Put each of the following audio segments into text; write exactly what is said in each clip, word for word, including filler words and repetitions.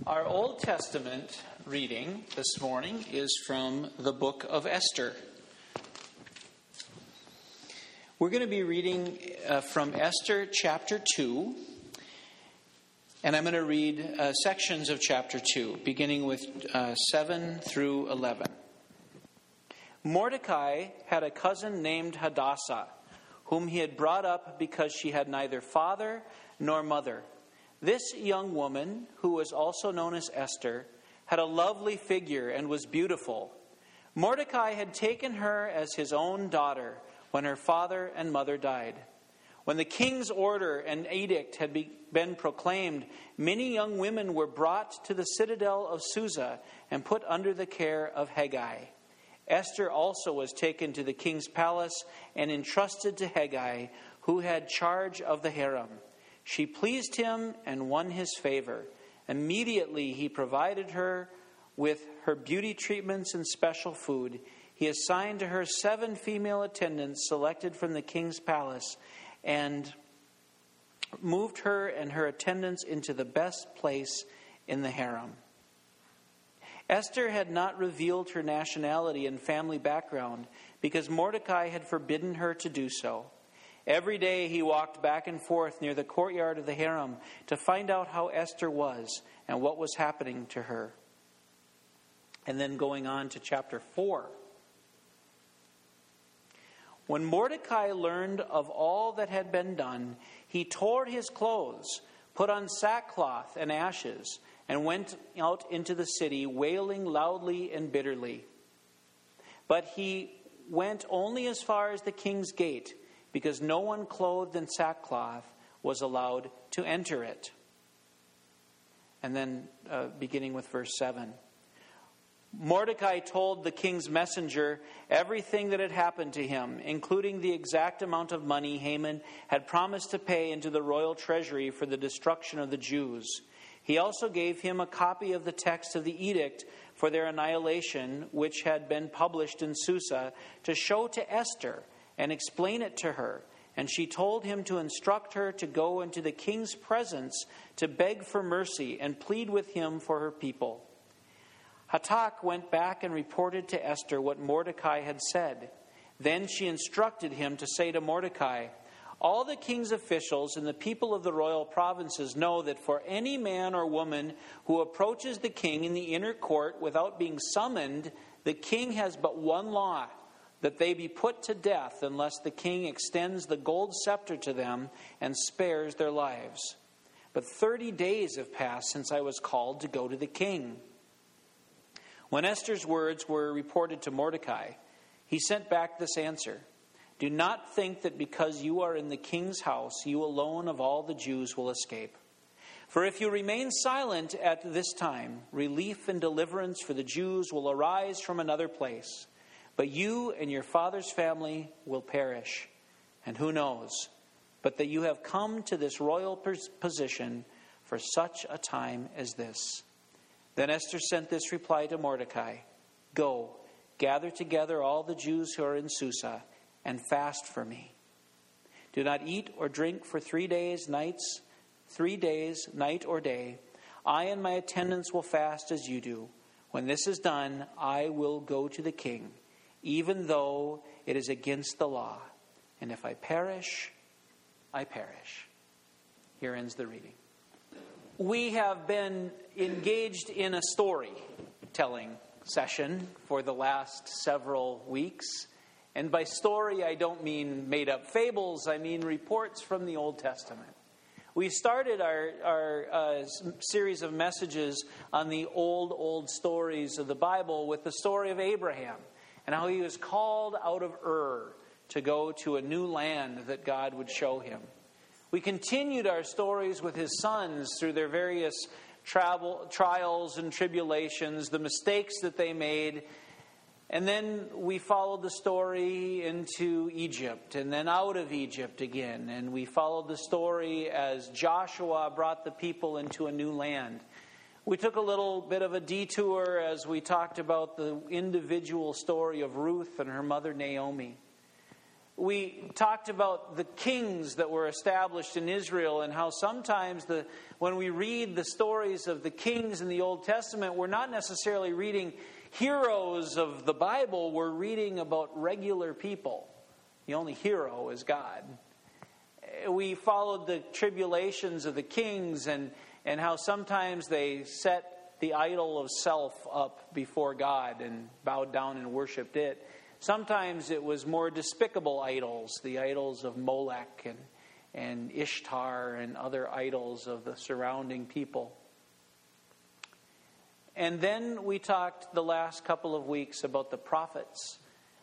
Our Old Testament reading this morning is from the book of Esther. We're going to be reading uh, from Esther chapter two, and I'm going to read uh, sections of chapter two, beginning with uh, seven through eleven. Mordecai had a cousin named Hadassah, whom he had brought up because she had neither father nor mother. This young woman, who was also known as Esther, had a lovely figure and was beautiful. Mordecai had taken her as his own daughter when her father and mother died. When the king's order and edict had be, been proclaimed, many young women were brought to the citadel of Susa and put under the care of Hegai. Esther also was taken to the king's palace and entrusted to Hegai, who had charge of the harem. She pleased him and won his favor. Immediately he provided her with her beauty treatments and special food. He assigned to her seven female attendants selected from the king's palace and moved her and her attendants into the best place in the harem. Esther had not revealed her nationality and family background because Mordecai had forbidden her to do so. Every day he walked back and forth near the courtyard of the harem to find out how Esther was and what was happening to her. And then going on to chapter four. When Mordecai learned of all that had been done, he tore his clothes, put on sackcloth and ashes, and went out into the city, wailing loudly and bitterly. But he went only as far as the king's gate, because no one clothed in sackcloth was allowed to enter it. And then uh, beginning with verse seven. Mordecai told the king's messenger everything that had happened to him, including the exact amount of money Haman had promised to pay into the royal treasury for the destruction of the Jews. He also gave him a copy of the text of the edict for their annihilation, which had been published in Susa, to show to Esther and explain it to her. And she told him to instruct her to go into the king's presence to beg for mercy and plead with him for her people. Hatak went back and reported to Esther what Mordecai had said. Then she instructed him to say to Mordecai, "All the king's officials and the people of the royal provinces know that for any man or woman who approaches the king in the inner court without being summoned, the king has but one law, that they be put to death unless the king extends the gold scepter to them and spares their lives. But thirty days have passed since I was called to go to the king." When Esther's words were reported to Mordecai, he sent back this answer: "Do not think that because you are in the king's house, you alone of all the Jews will escape. For if you remain silent at this time, relief and deliverance for the Jews will arise from another place. But you and your father's family will perish. And who knows, but that you have come to this royal position for such a time as this." Then Esther sent this reply to Mordecai: "Go, gather together all the Jews who are in Susa, and fast for me. Do not eat or drink for three days, nights, three days, night or day. I and my attendants will fast as you do. When this is done, I will go to the king, even though it is against the law. And if I perish, I perish." Here ends the reading. We have been engaged in a storytelling session for the last several weeks. And by story, I don't mean made-up fables. I mean reports from the Old Testament. We started our, our uh, series of messages on the old, old stories of the Bible with the story of Abraham and how he was called out of Ur to go to a new land that God would show him. We continued our stories with his sons through their various travel, trials and tribulations, the mistakes that they made. And then we followed the story into Egypt and then out of Egypt again. And we followed the story as Joshua brought the people into a new land. We took a little bit of a detour as we talked about the individual story of Ruth and her mother Naomi. We talked about the kings that were established in Israel and how sometimes the when we read the stories of the kings in the Old Testament, we're not necessarily reading heroes of the Bible, we're reading about regular people. The only hero is God. We followed the tribulations of the kings and, and how sometimes they set the idol of self up before God and bowed down and worshipped it. Sometimes it was more despicable idols, the idols of Molech and, and Ishtar and other idols of the surrounding people. And then we talked the last couple of weeks about the prophets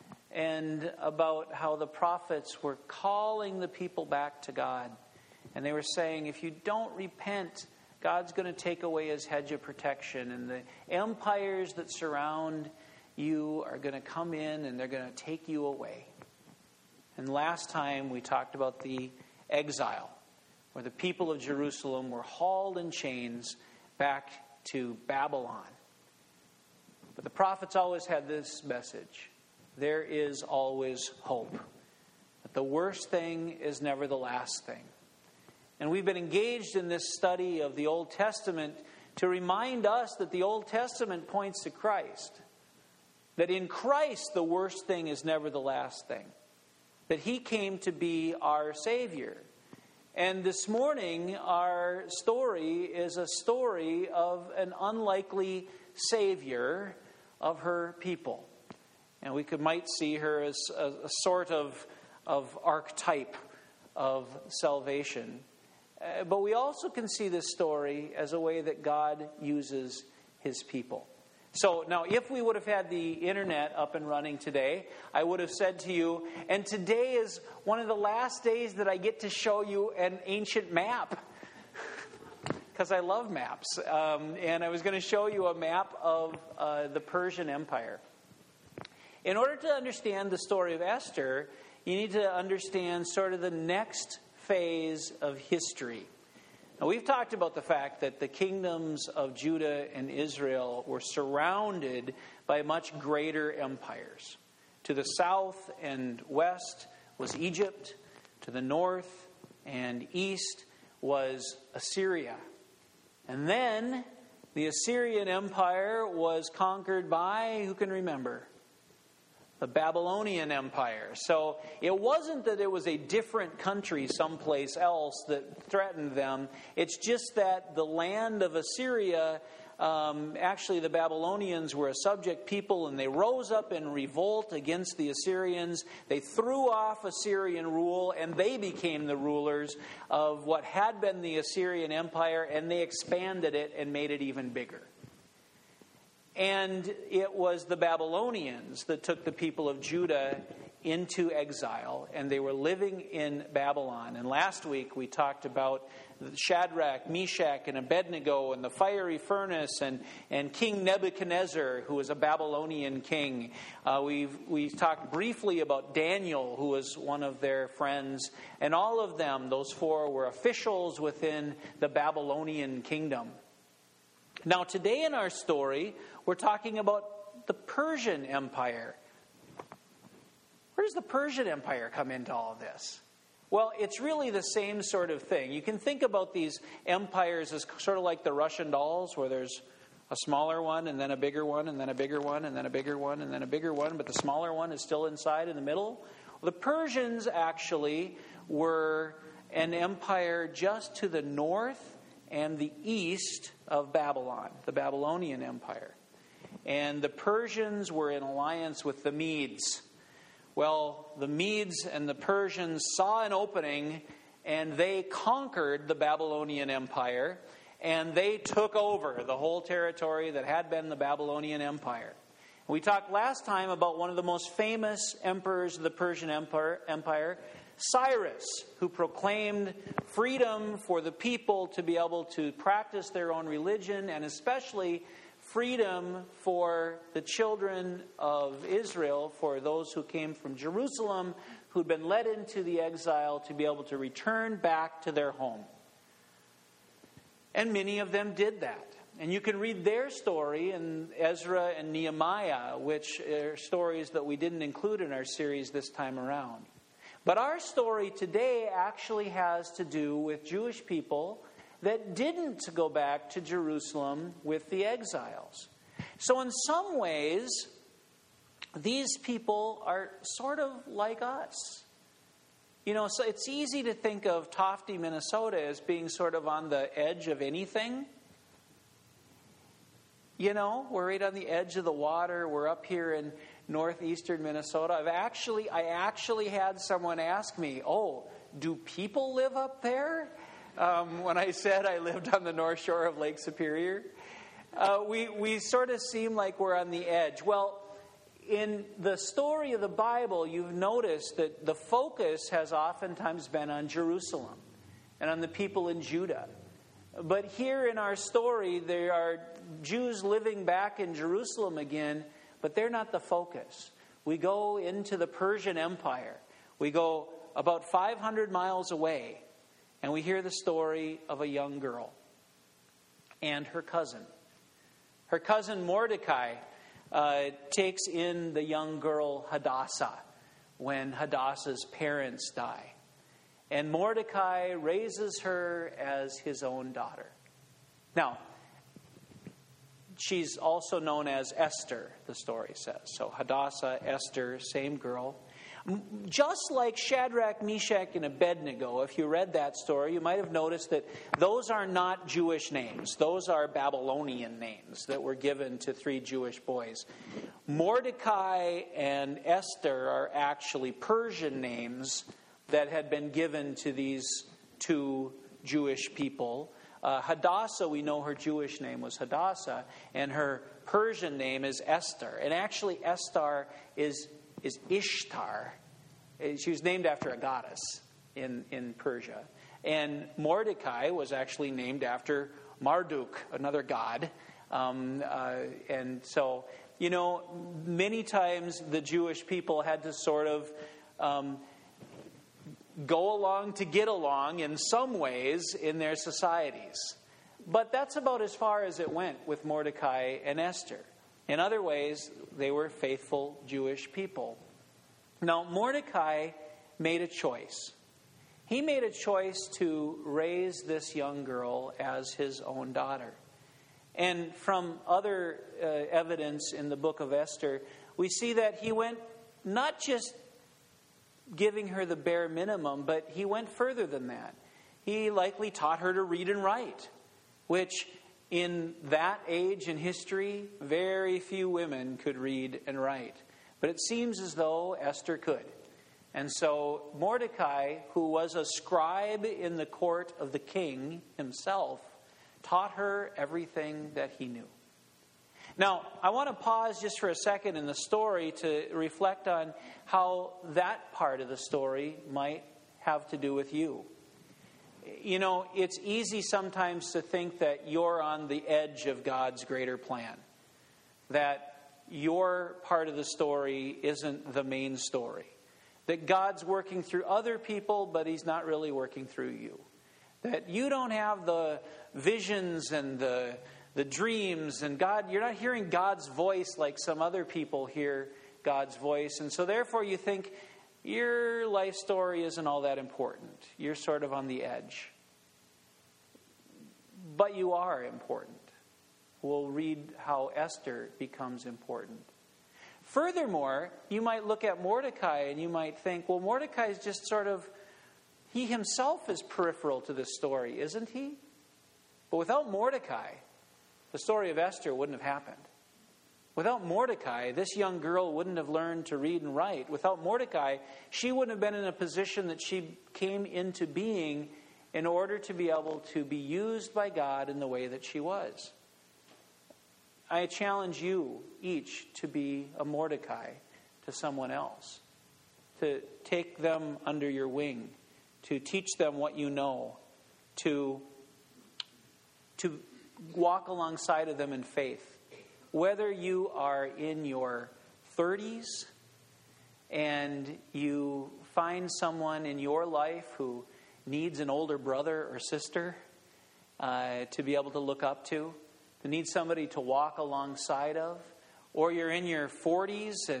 and about how the prophets were calling the people back to God. And they were saying, if you don't repent, God's going to take away his hedge of protection. And the empires that surround you are going to come in and they're going to take you away. And last time we talked about the exile, where the people of Jerusalem were hauled in chains back to Babylon. But the prophets always had this message: there is always hope. But the worst thing is never the last thing. And we've been engaged in this study of the Old Testament to remind us that the Old Testament points to Christ. That in Christ the worst thing is never the last thing. That he came to be our Savior. And this morning, our story is a story of an unlikely Savior of her people. And we could might see her as a, a sort of, of archetype of salvation. Uh, but we also can see this story as a way that God uses his people. So now, if we would have had the internet up and running today, I would have said to you, and today is one of the last days that I get to show you an ancient map. Because I love maps. Um, and I was going to show you a map of uh, the Persian Empire. In order to understand the story of Esther, you need to understand sort of the next phase of history. Now, we've talked about the fact that the kingdoms of Judah and Israel were surrounded by much greater empires. To the south and west was Egypt. To the north and east was Assyria. And then the Assyrian Empire was conquered by, who can remember? The Babylonian Empire. So it wasn't that it was a different country someplace else that threatened them. It's just that the land of Assyria, um, actually the Babylonians were a subject people, and they rose up in revolt against the Assyrians. They threw off Assyrian rule, and they became the rulers of what had been the Assyrian Empire, and they expanded it and made it even bigger. And it was the Babylonians that took the people of Judah into exile, and they were living in Babylon. And last week we talked about Shadrach, Meshach, and Abednego, and the fiery furnace, and, and King Nebuchadnezzar, who was a Babylonian king. Uh, we've we talked briefly about Daniel, who was one of their friends. And all of them, those four, were officials within the Babylonian kingdom. Now, today in our story, we're talking about the Persian Empire. Where does the Persian Empire come into all of this? Well, it's really the same sort of thing. You can think about these empires as sort of like the Russian dolls, where there's a smaller one, and then a bigger one, and then a bigger one, and then a bigger one, and then a bigger one, but the smaller one is still inside in the middle. Well, the Persians actually were an empire just to the north and the east of Babylon, the Babylonian Empire. And the Persians were in alliance with the Medes. Well, the Medes and the Persians saw an opening, and they conquered the Babylonian Empire, and they took over the whole territory that had been the Babylonian Empire. We talked last time about one of the most famous emperors of the Persian Empire, Cyrus, who proclaimed freedom for the people to be able to practice their own religion, and especially freedom for the children of Israel, for those who came from Jerusalem, who'd been led into the exile, to be able to return back to their home. And many of them did that. And you can read their story in Ezra and Nehemiah, which are stories that we didn't include in our series this time around. But our story today actually has to do with Jewish people that didn't go back to Jerusalem with the exiles. So in some ways, these people are sort of like us. You know, so it's easy to think of Tofte, Minnesota as being sort of on the edge of anything. You know, we're right on the edge of the water. We're up here in northeastern Minnesota. I've actually, I actually had someone ask me, oh, do people live up there? Um, when I said I lived on the north shore of Lake Superior. Uh, we, we sort of seem like we're on the edge. Well, in the story of the Bible, you've noticed that the focus has oftentimes been on Jerusalem and on the people in Judah. But here in our story, there are Jews living back in Jerusalem again, but they're not the focus. We go into the Persian Empire. We go about five hundred miles away, and we hear the story of a young girl and her cousin. Her cousin Mordecai uh, takes in the young girl Hadassah when Hadassah's parents die. And Mordecai raises her as his own daughter. Now, she's also known as Esther, the story says. So Hadassah, Esther, same girl. Just like Shadrach, Meshach, and Abednego, if you read that story, you might have noticed that those are not Jewish names. Those are Babylonian names that were given to three Jewish boys. Mordecai and Esther are actually Persian names that had been given to these two Jewish people. Uh, Hadassah, we know her Jewish name was Hadassah, and her Persian name is Esther. And actually, Esther is is Ishtar. She was named after a goddess in, in Persia. And Mordecai was actually named after Marduk, another god. Um, uh, and so, you know, many times the Jewish people had to sort of um, go along to get along in some ways in their societies. But that's about as far as it went with Mordecai and Esther. In other ways, they were faithful Jewish people. Now, Mordecai made a choice. He made a choice to raise this young girl as his own daughter. And from other uh, evidence in the book of Esther, we see that he went not just giving her the bare minimum, but he went further than that. He likely taught her to read and write, which in that age in history, very few women could read and write. But it seems as though Esther could. And so Mordecai, who was a scribe in the court of the king himself, taught her everything that he knew. Now, I want to pause just for a second in the story to reflect on how that part of the story might have to do with you. You know, it's easy sometimes to think that you're on the edge of God's greater plan. That your part of the story isn't the main story. That God's working through other people, but He's not really working through you. That you don't have the visions and the, the dreams, and God, you're not hearing God's voice like some other people hear God's voice. And so therefore you think, your life story isn't all that important. You're sort of on the edge. But you are important. We'll read how Esther becomes important. Furthermore, you might look at Mordecai and you might think, well, Mordecai is just sort of, he himself is peripheral to this story, isn't he? But without Mordecai, the story of Esther wouldn't have happened. Without Mordecai, this young girl wouldn't have learned to read and write. Without Mordecai, she wouldn't have been in a position that she came into being in order to be able to be used by God in the way that she was. I challenge you each to be a Mordecai to someone else, to take them under your wing, to teach them what you know, to, to walk alongside of them in faith. Whether you are in your thirties and you find someone in your life who needs an older brother or sister uh, to be able to look up to, who needs somebody to walk alongside of, or you're in your forties and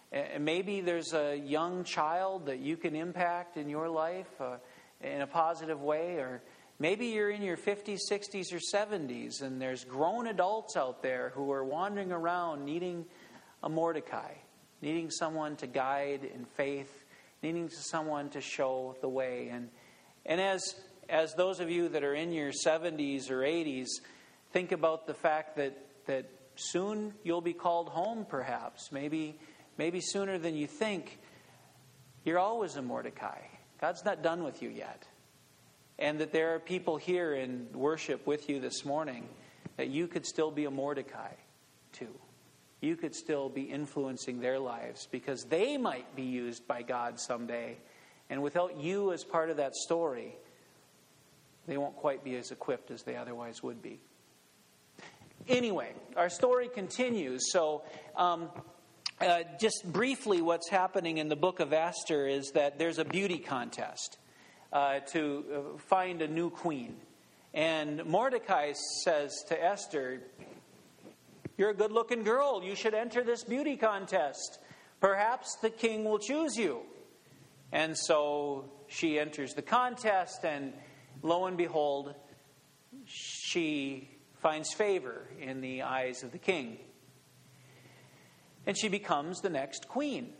And maybe there's a young child that you can impact in your life uh, in a positive way. Or maybe you're in your fifties, sixties, or seventies, and there's grown adults out there who are wandering around needing a Mordecai, needing someone to guide in faith, needing someone to show the way. And and as as those of you that are in your seventies or eighties, think about the fact that that soon you'll be called home, perhaps. Maybe maybe sooner than you think. You're always a Mordecai. God's not done with you yet. And that there are people here in worship with you this morning that you could still be a Mordecai to. You could still be influencing their lives because they might be used by God someday. And without you as part of that story, they won't quite be as equipped as they otherwise would be. Anyway, our story continues. So, um, uh, just briefly, what's happening in the book of Esther is that there's a beauty contest uh, to uh, find a new queen. And Mordecai says to Esther, "You're a good-looking girl. You should enter this beauty contest. Perhaps the king will choose you." And so she enters the contest, and lo and behold, she finds favor in the eyes of the king. And she becomes the next queen.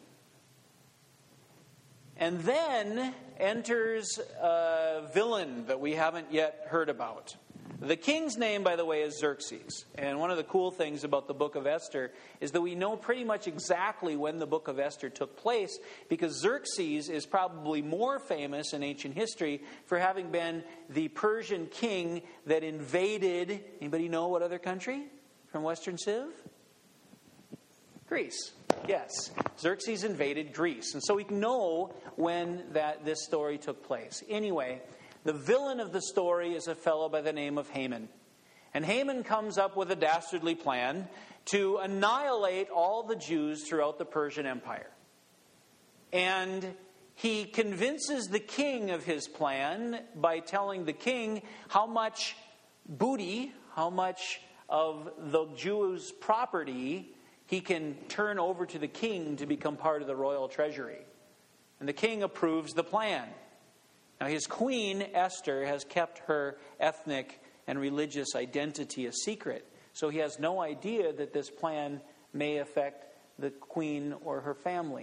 And then enters a villain that we haven't yet heard about. The king's name, by the way, is Xerxes. And one of the cool things about the book of Esther is that we know pretty much exactly when the book of Esther took place, because Xerxes is probably more famous in ancient history for having been the Persian king that invaded, anybody know what other country from Western Civ? Greece. Yes. Xerxes invaded Greece. And so we know when that this story took place. Anyway, the villain of the story is a fellow by the name of Haman. And Haman comes up with a dastardly plan to annihilate all the Jews throughout the Persian Empire. And he convinces the king of his plan by telling the king how much booty, how much of the Jews' property he can turn over to the king to become part of the royal treasury. And the king approves the plan. Now, his queen, Esther, has kept her ethnic and religious identity a secret. So he has no idea that this plan may affect the queen or her family.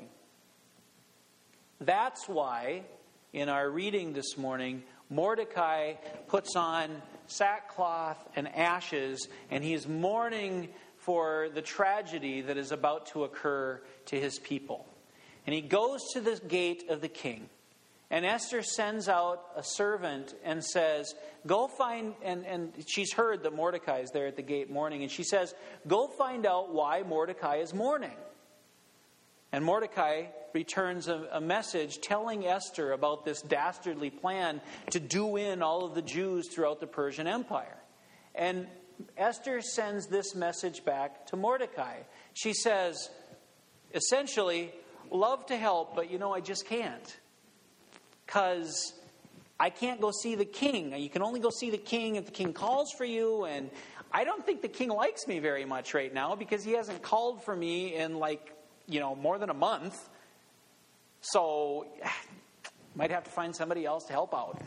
That's why, in our reading this morning, Mordecai puts on sackcloth and ashes, and he is mourning for the tragedy that is about to occur to his people. And he goes to the gate of the king. And Esther sends out a servant and says, go find, and, and she's heard that Mordecai is there at the gate mourning, and she says, go find out why Mordecai is mourning. And Mordecai returns a, a message telling Esther about this dastardly plan to do in all of the Jews throughout the Persian Empire. And Esther sends this message back to Mordecai. She says, essentially, love to help, but you know, I just can't. Because I can't go see the king. You can only go see the king if the king calls for you. And I don't think the king likes me very much right now because he hasn't called for me in like, you know, more than a month. So, might have to find somebody else to help out.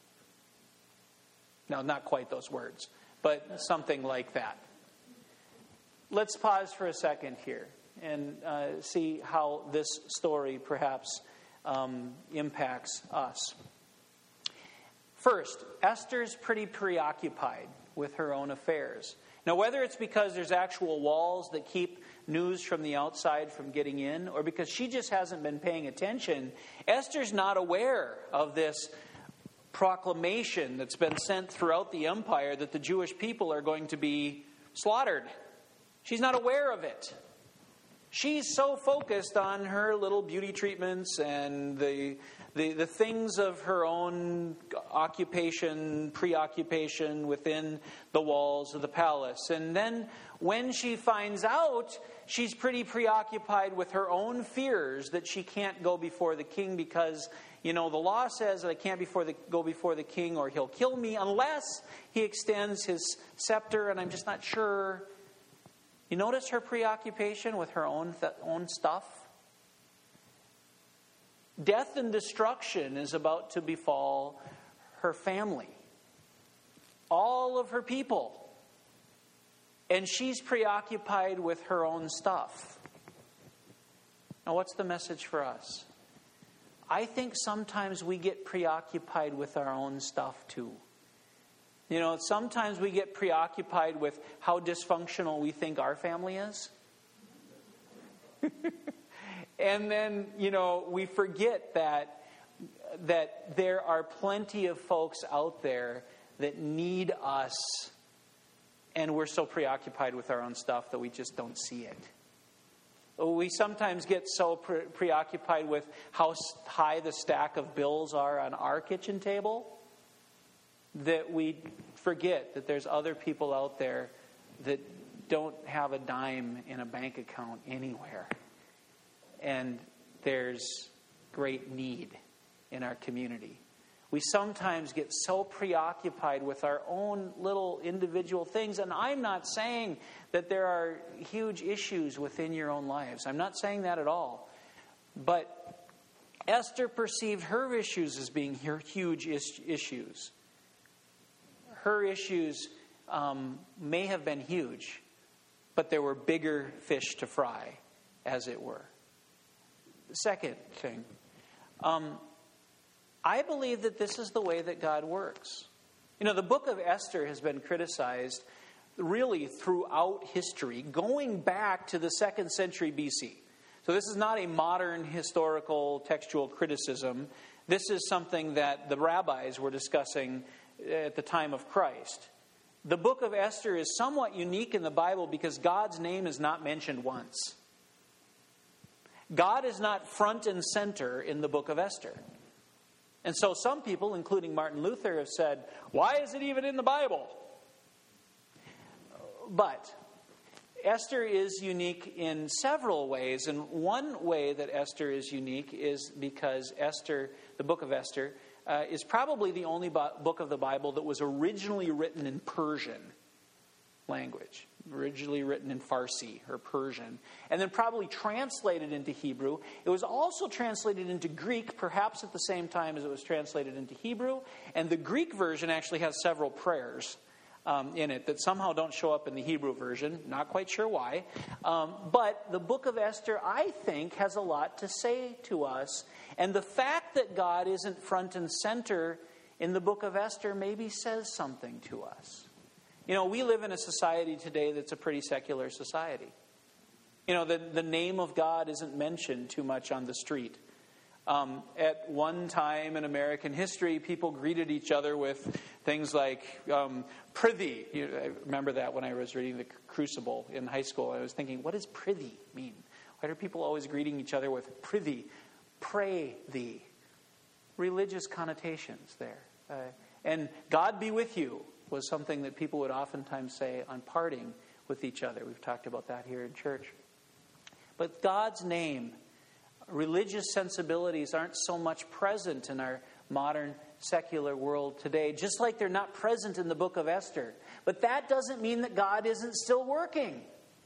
No, not quite those words, but something like that. Let's pause for a second here and uh, see how this story perhaps Um, impacts us. First, Esther's pretty preoccupied with her own affairs. Now, whether it's because there's actual walls that keep news from the outside from getting in, or because she just hasn't been paying attention, Esther's not aware of this proclamation that's been sent throughout the empire that the Jewish people are going to be slaughtered. She's not aware of it. She's so focused on her little beauty treatments and the, the the things of her own occupation, preoccupation within the walls of the palace. And then when she finds out, she's pretty preoccupied with her own fears that she can't go before the king because, you know, the law says that I can't before the, go before the king or he'll kill me unless he extends his scepter, and I'm just not sure. You notice her preoccupation with her own th- own stuff? Death and destruction is about to befall her family, all of her people. And she's preoccupied with her own stuff. Now, what's the message for us? I think sometimes we get preoccupied with our own stuff too. You know, sometimes we get preoccupied with how dysfunctional we think our family is. And then, you know, we forget that that there are plenty of folks out there that need us, and we're so preoccupied with our own stuff that we just don't see it. We sometimes get so pre- preoccupied with how high the stack of bills are on our kitchen table that we forget that there's other people out there that don't have a dime in a bank account anywhere. And there's great need in our community. We sometimes get so preoccupied with our own little individual things. And I'm not saying that there are huge issues within your own lives. I'm not saying that at all. But Esther perceived her issues as being huge issues. Her issues um, may have been huge, but there were bigger fish to fry, as it were. The second thing, um, I believe that this is the way that God works. You know, the book of Esther has been criticized really throughout history, going back to the second century B C. So this is not a modern historical textual criticism. This is something that the rabbis were discussing at the time of Christ. The book of Esther is somewhat unique in the Bible because God's name is not mentioned once. God is not front and center in the book of Esther. And so some people, including Martin Luther, have said, why is it even in the Bible? But Esther is unique in several ways. And one way that Esther is unique is because Esther, the book of Esther, uh, is probably the only book of the Bible that was originally written in Persian language. Originally written in Farsi or Persian, and then probably translated into Hebrew. It was also translated into Greek, perhaps at the same time as it was translated into Hebrew. And the Greek version actually has several prayers um, in it that somehow don't show up in the Hebrew version. Not quite sure why. Um, but the book of Esther, I think, has a lot to say to us. And the fact that God isn't front and center in the book of Esther maybe says something to us. You know, we live in a society today that's a pretty secular society. You know, the, the name of God isn't mentioned too much on the street. Um, at one time in American history, people greeted each other with things like um, prithee. You know, I remember that when I was reading the Crucible in high school. I was thinking, what does prithee mean? Why are people always greeting each other with prithee? Pray thee. Religious connotations there. Uh, and God be with you was something that people would oftentimes say on parting with each other. We've talked about that here in church. But God's name, religious sensibilities aren't so much present in our modern secular world today, just like they're not present in the book of Esther. But that doesn't mean that God isn't still working.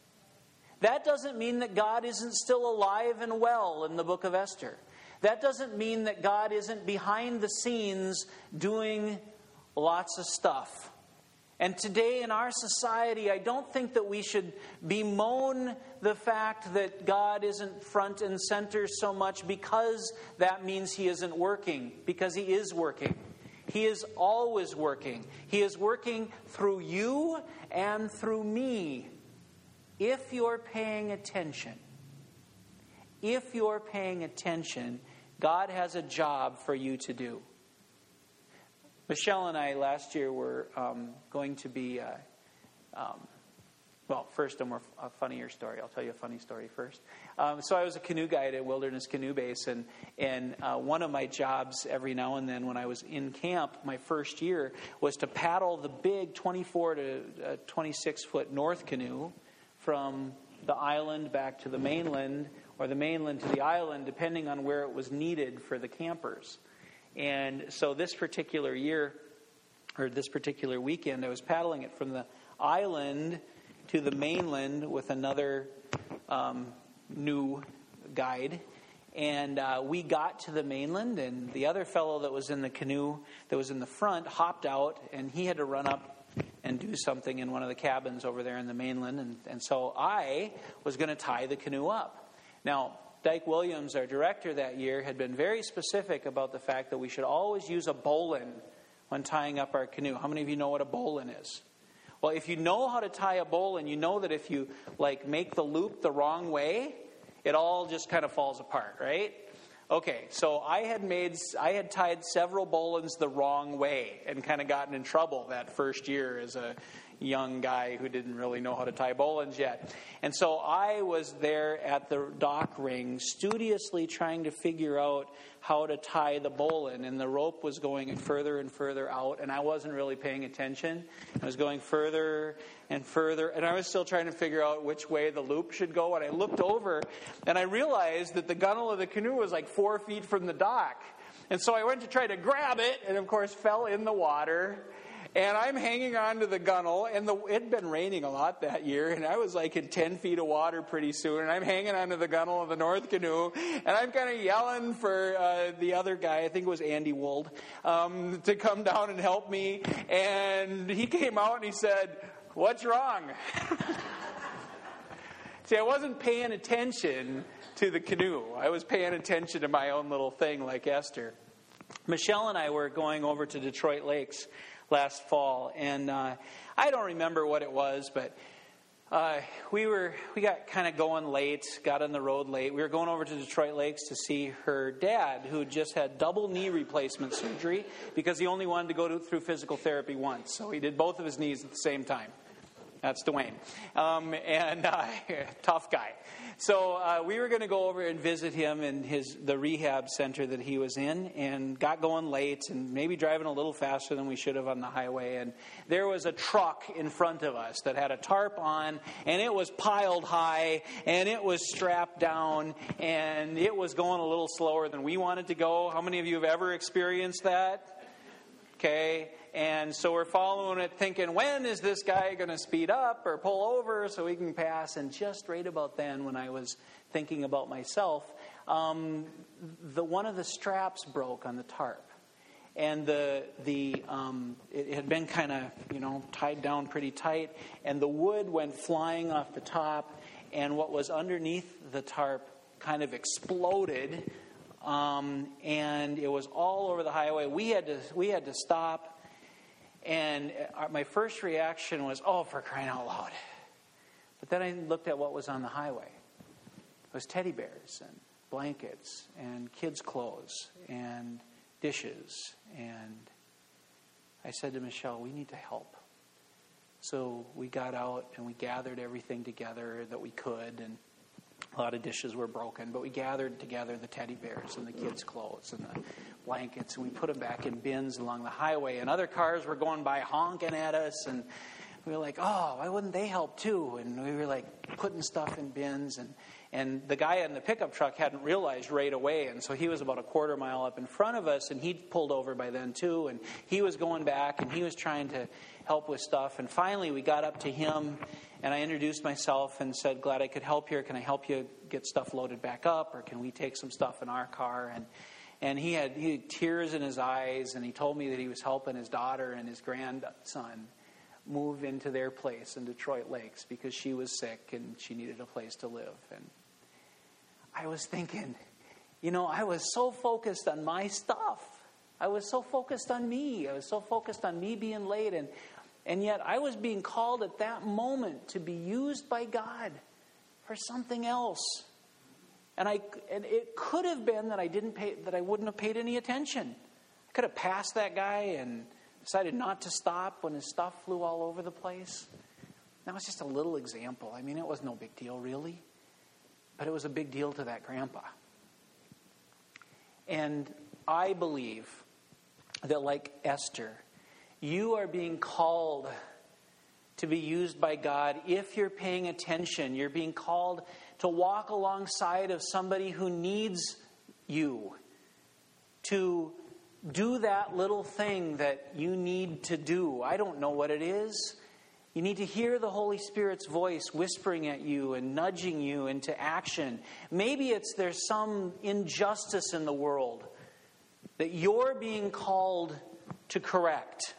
That doesn't mean that God isn't still alive and well in the book of Esther. That doesn't mean that God isn't behind the scenes doing lots of stuff. And today in our society, I don't think that we should bemoan the fact that God isn't front and center so much because that means He isn't working. Because He is working. He is always working. He is working through you and through me. If you're paying attention, if you're paying attention, God has a job for you to do. Michelle and I last year were um, going to be, uh, um, well, first a more a funnier story. I'll tell you a funny story first. Um, so I was a canoe guide at Wilderness Canoe Base, and, and uh, one of my jobs every now and then when I was in camp my first year was to paddle the big twenty-four to twenty-six foot North Canoe from the island back to the mainland, or the mainland to the island, depending on where it was needed for the campers. And so this particular year, or this particular weekend, I was paddling it from the island to the mainland with another um, new guide. And uh, we got to the mainland, and the other fellow that was in the canoe that was in the front hopped out, and he had to run up and do something in one of the cabins over there in the mainland. And, and so I was going to tie the canoe up. Now, Dyke Williams, our director that year, had been very specific about the fact that we should always use a bowline when tying up our canoe. How many of you know what a bowline is? Well, if you know how to tie a bowline, you know that if you like make the loop the wrong way, it all just kind of falls apart, right? Okay, so I had made, I had tied several bowlines the wrong way and kind of gotten in trouble that first year as a young guy who didn't really know how to tie bowlines yet. And so I was there at the dock ring studiously trying to figure out how to tie the bowline, and the rope was going further and further out, and I wasn't really paying attention. I was going further and further, and I was still trying to figure out which way the loop should go, and I looked over, and I realized that the gunnel of the canoe was like four feet from the dock. And so I went to try to grab it, and of course fell in the water. And I'm hanging on to the gunnel, and the, it had been raining a lot that year, and I was like in ten feet of water pretty soon, and I'm hanging onto the gunnel of the North Canoe, and I'm kind of yelling for uh, the other guy, I think it was Andy Wold, um, to come down and help me. And he came out and he said, "What's wrong?" See, I wasn't paying attention to the canoe. I was paying attention to my own little thing like Esther. Michelle and I were going over to Detroit Lakes last fall, and uh, I don't remember what it was, but uh, we were we got kind of going late, got on the road late. We were going over to Detroit Lakes to see her dad, who just had double knee replacement surgery because he only wanted to go to, through physical therapy once, so he did both of his knees at the same time. That's Dwayne, um, and uh, tough guy. So uh, we were going to go over and visit him in his the rehab center that he was in, and got going late and maybe driving a little faster than we should have on the highway. And there was a truck in front of us that had a tarp on, and it was piled high, and it was strapped down, and it was going a little slower than we wanted to go. How many of you have ever experienced that? Okay. And so we're following it thinking, when is this guy going to speed up or pull over so we can pass? And just right about then, when I was thinking about myself, um, the one of the straps broke on the tarp. And the the um, it had been kind of, you know, tied down pretty tight. And the wood went flying off the top. And what was underneath the tarp kind of exploded. Um, and it was all over the highway. We had to we had to stop. And my first reaction was, oh, for crying out loud. But then I looked at what was on the highway. It was teddy bears and blankets and kids' clothes and dishes. And I said to Michelle, we need to help. So we got out and we gathered everything together that we could. And a lot of dishes were broken, but we gathered together the teddy bears and the kids' clothes and the blankets, and we put them back in bins along the highway. And other cars were going by honking at us, and we were like, oh, why wouldn't they help too? And we were like putting stuff in bins, and and the guy in the pickup truck hadn't realized right away, and so he was about a quarter mile up in front of us, and he'd pulled over by then too, and he was going back, and he was trying to help with stuff. And finally we got up to him, and I introduced myself and said, glad I could help here. Can I help you get stuff loaded back up, or can we take some stuff in our car? And and he had, he had tears in his eyes, and he told me that he was helping his daughter and his grandson move into their place in Detroit Lakes because she was sick and she needed a place to live. And I was thinking, you know, I was so focused on my stuff. I was so focused on me. I was so focused on me being late, and And yet I was being called at that moment to be used by God for something else. And I and it could have been that I didn't pay that I wouldn't have paid any attention. I could have passed that guy and decided not to stop when his stuff flew all over the place. That was just a little example. I mean, it was no big deal really. But it was a big deal to that grandpa. And I believe that, like Esther, you are being called to be used by God if you're paying attention. You're being called to walk alongside of somebody who needs you, to do that little thing that you need to do. I don't know what it is. You need to hear the Holy Spirit's voice whispering at you and nudging you into action. Maybe it's there's some injustice in the world that you're being called to correct.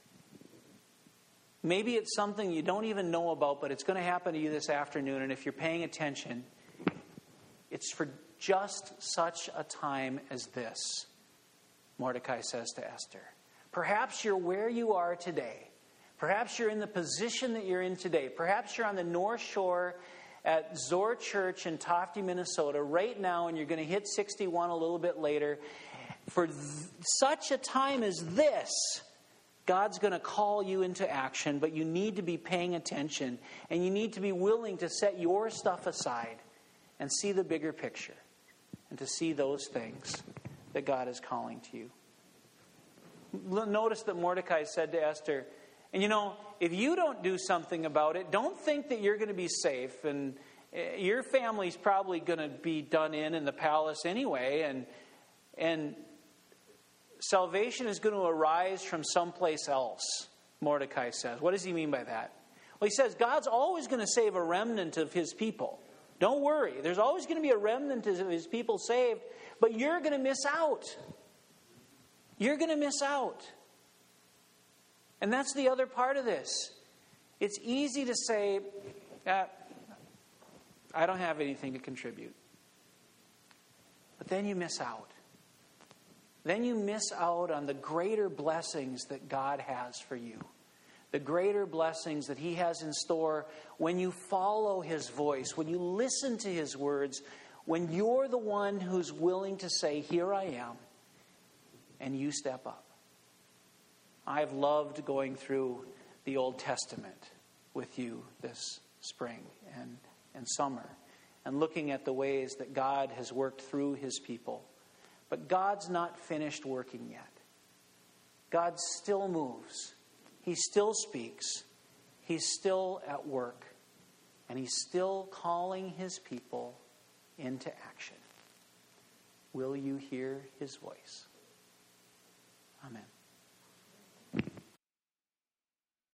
Maybe it's something you don't even know about, but it's going to happen to you this afternoon. And if you're paying attention, it's for just such a time as this, Mordecai says to Esther. Perhaps you're where you are today. Perhaps you're in the position that you're in today. Perhaps you're on the North Shore at Zor Church in Tofte, Minnesota right now, and you're going to hit sixty-one a little bit later. For th- such a time as this, God's going to call you into action, but you need to be paying attention, and you need to be willing to set your stuff aside and see the bigger picture and to see those things that God is calling to you. Notice that Mordecai said to Esther, and you know, if you don't do something about it, don't think that you're going to be safe, and your family's probably going to be done in in the palace anyway, and and salvation is going to arise from someplace else, Mordecai says. What does he mean by that? Well, he says God's always going to save a remnant of his people. Don't worry. There's always going to be a remnant of his people saved, but you're going to miss out. You're going to miss out. And that's the other part of this. It's easy to say, ah, I don't have anything to contribute. But then you miss out. Then you miss out on the greater blessings that God has for you. The greater blessings that He has in store when you follow His voice, when you listen to His words, when you're the one who's willing to say, here I am, and you step up. I've loved going through the Old Testament with you this spring and, and summer and looking at the ways that God has worked through His people. But God's not finished working yet. God still moves. He still speaks. He's still at work. And He's still calling His people into action. Will you hear His voice? Amen.